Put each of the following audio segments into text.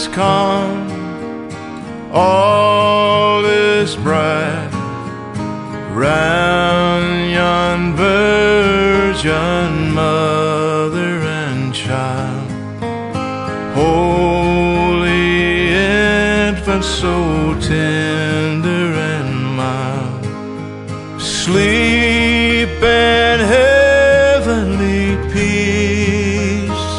come, all is bright round yon virgin mother and child. Holy infant, so tender and mild, sleep in heavenly peace.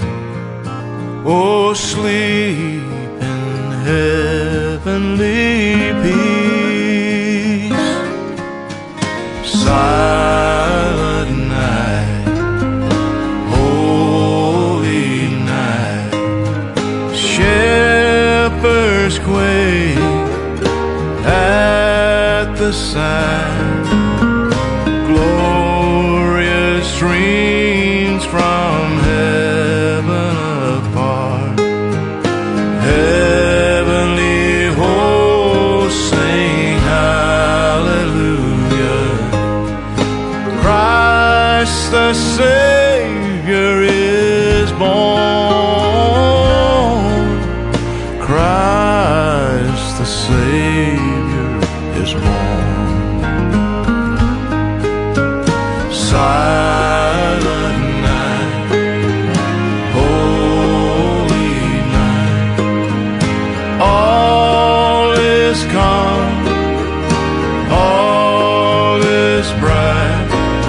Oh, sleep in heavenly peace. Silent night, holy night, shepherds quake at the sight. Glorious streams from heaven apart, heavenly hosts sing hallelujah. Christ the Savior is born. Christ the Savior is born. Silent night, holy night, all is calm, all is bright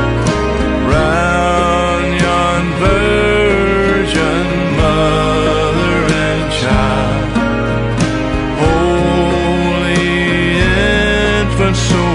round yon virgin mother and child. Holy infant, so